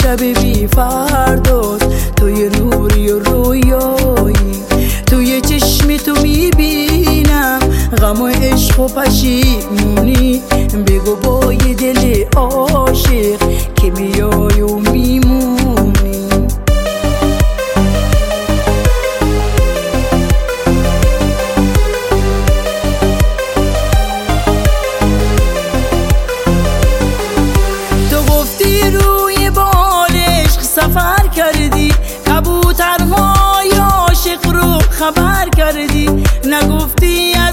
شب بی فرداست، توی نوری و رویایی، توی چشم تو میبینم غم و عشق و پشیمونی. بگو با یه دل عاشق که میای و میمونی. تو گفتی روی بال عشق سفر کردی، کبوترهای عاشق رو خبر کردی. نگفتی از